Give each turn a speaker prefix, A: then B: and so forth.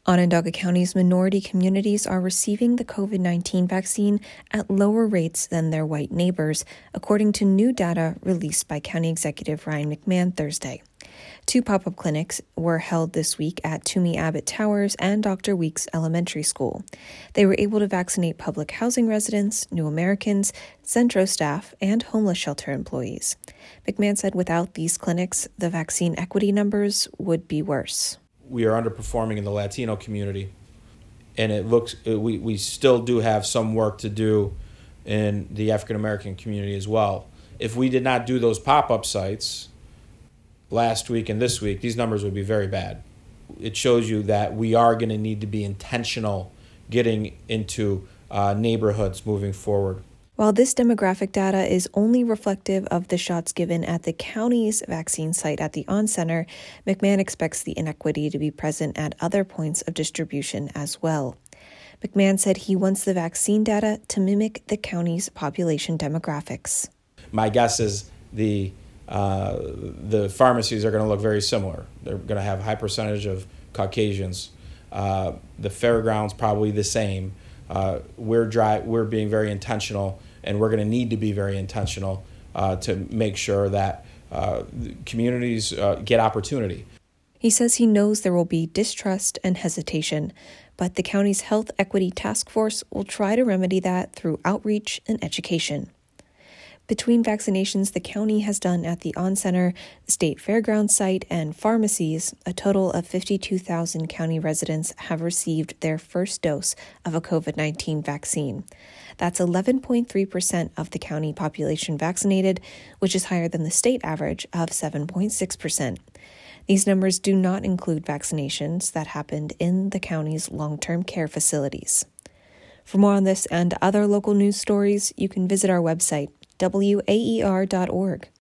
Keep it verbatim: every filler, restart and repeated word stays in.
A: Onondaga County's minority communities are receiving the covid nineteen vaccine at lower rates than their white neighbors, according to new data released by County Executive Ryan McMahon Thursday. Two pop-up clinics were held this week at Toomey Abbott Towers and Doctor Weeks Elementary School. They were able to vaccinate public housing residents, New Americans, Centro staff, and homeless shelter employees. McMahon said without these clinics, the vaccine equity numbers would be worse.
B: We are underperforming in the Latino community, and it looks we, we still do have some work to do in the African American community as well. If we did not do those pop-up sites last week and this week, these numbers would be very bad. It shows you that we are going to need to be intentional getting into uh, neighborhoods moving forward.
A: While this demographic data is only reflective of the shots given at the county's vaccine site at the On Center, McMahon expects the inequity to be present at other points of distribution as well. McMahon said he wants the vaccine data to mimic the county's population demographics.
B: My guess is the uh, the pharmacies are going to look very similar. They're going to have a high percentage of Caucasians. Uh, the fairgrounds probably the same. Uh, we're dry, we're being very intentional, and we're going to need to be very intentional uh, to make sure that uh, communities uh, get opportunity.
A: He says he knows there will be distrust and hesitation, but the county's Health Equity Task Force will try to remedy that through outreach and education. Between vaccinations the county has done at the On Center, the State Fairgrounds site, and pharmacies, a total of fifty-two thousand county residents have received their first dose of a covid nineteen vaccine. That's eleven point three percent of the county population vaccinated, which is higher than the state average of seven point six percent. These numbers do not include vaccinations that happened in the county's long-term care facilities. For more on this and other local news stories, you can visit our website, W A E R dot org.